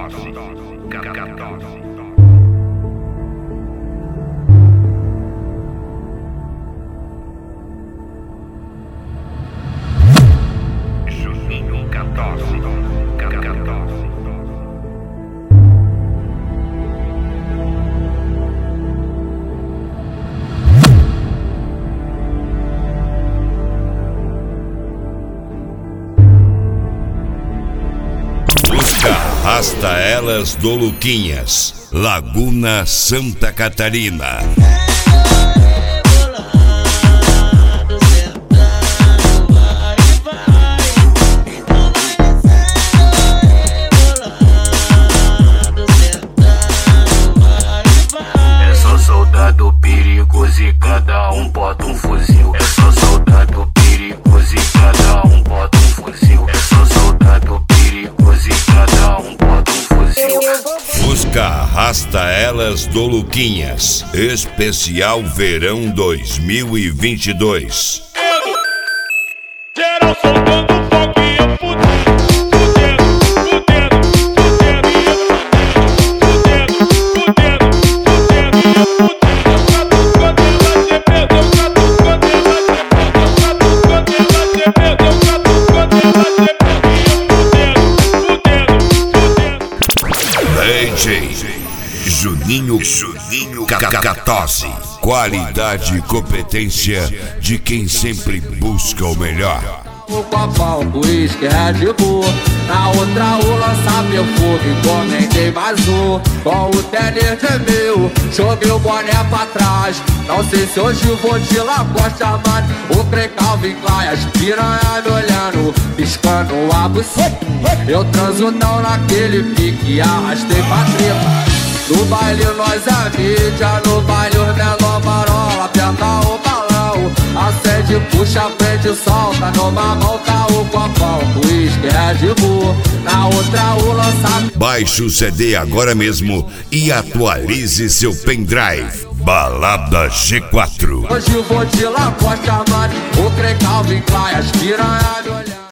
Juninho 14. Arrasta Elas do Luquinhas, Laguna, Santa Catarina. É só soldado perigoso e cada um bota um fuzil. É só soldado perigoso e cada um bota um fuzil. É só soldado perigoso e cada um bota um fuzil. Fusca Arrasta Elas do Luquinhas, especial verão 2022. Geral soltando fogo e eu fudendo, Juninho 14. Qualidade e competência de quem sempre busca o melhor. O copão, o uísque, Red Bull. Na outra o lança perfume, encomendei mais um. Com o tênis é meu, joguei o boné pra trás. Não sei se hoje vou de Lacoste, mano. O Grey Calvin Klein, as piranha me olhando, piscando a buceta. Eu transo não naquele pique, arrastei pra treta. No baile nós é mídia, no baile os menor marola. Aperta o balão, acende, puxa, prende, solta. Numa mão tá o copão, o uísque, Red Bull. Na outra o lançamento. Baixe o CD agora mesmo e atualize seu pendrive. Balada G4. Hoje vou de Lacoste, mano. O Grey Calvin Klein, as piranha me olhando.